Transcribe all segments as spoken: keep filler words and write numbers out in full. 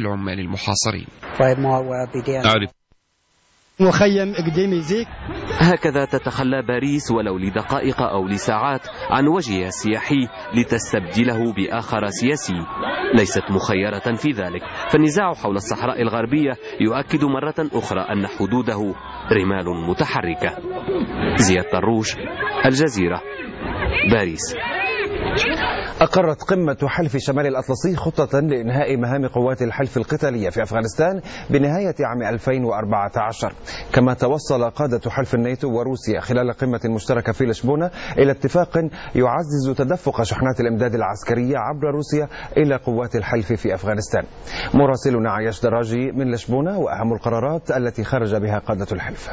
العمال المحاصرين. مخيم إقديميزيك. هكذا تتخلى باريس ولو لدقائق أو لساعات عن وجهها السياحي لتستبدله بآخر سياسي. ليست مخيرة في ذلك، فالنزاع حول الصحراء الغربية يؤكد مرة أخرى أن حدوده رمال متحركة. زياد طروش، الجزيرة، باريس. أقرت قمة حلف شمال الأطلسي خطة لإنهاء مهام قوات الحلف القتالية في أفغانستان بنهاية عام ألفين وأربعة عشر. كما توصل قادة حلف الناتو وروسيا خلال قمة مشتركة في لشبونة إلى اتفاق يعزز تدفق شحنات الإمداد العسكرية عبر روسيا إلى قوات الحلف في أفغانستان. مراسلنا عياش دراجي من لشبونة، وأهم القرارات التي خرج بها قادة الحلف.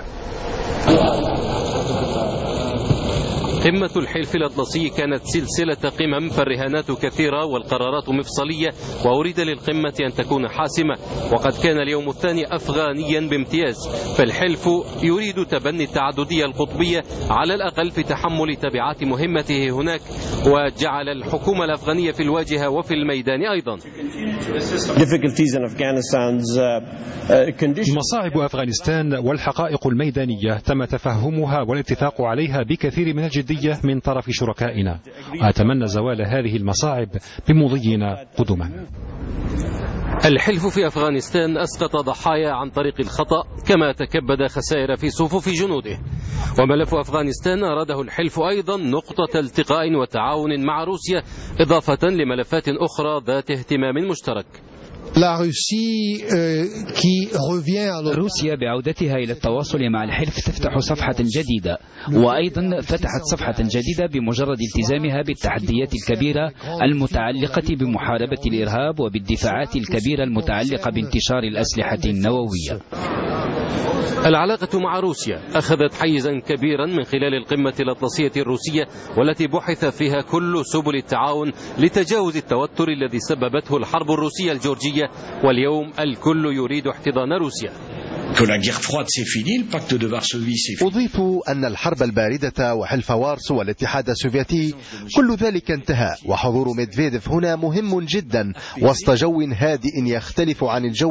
قمة الحلف الأطلسي كانت سلسلة قمم، فالرهانات كثيرة والقرارات مفصلية، وأريد للقمة أن تكون حاسمة. وقد كان اليوم الثاني أفغانيا بامتياز، فالحلف يريد تبني التعددية القطبية على الأقل في تحمل تبعات مهمته هناك، وجعل الحكومة الأفغانية في الواجهة وفي الميدان أيضا. مصاعب أفغانستان والحقائق الميدانية تم تفهمها والاتفاق عليها بكثير من الجدية من طرف شركائنا. أتمنى زوال هذه المصاعب بمضينا قدما. الحلف في أفغانستان أسقط ضحايا عن طريق الخطأ، كما تكبد خسائر في صفوف جنوده. وملف أفغانستان أراده الحلف أيضا نقطة التقاء وتعاون مع روسيا، إضافة لملفات أخرى ذات اهتمام مشترك. روسيا بعودتها إلى التواصل مع الحلف تفتح صفحة جديدة، وأيضا فتحت صفحة جديدة بمجرد التزامها بالتحديات الكبيرة المتعلقة بمحاربة الإرهاب وبالدفاعات الكبيرة المتعلقة بانتشار الأسلحة النووية. العلاقة مع روسيا أخذت حيزا كبيرا من خلال القمة الأطلسية الروسية، والتي بحث فيها كل سبل التعاون لتجاوز التوتر الذي سببته الحرب الروسية الجورجية، واليوم الكل يريد احتضان روسيا. أضيف أن الحرب الباردة وحلف وارسو والاتحاد السوفيتي كل ذلك انتهى، وحضور ميدفيديف هنا مهم جدا وسط جو هادئ يختلف عن الجو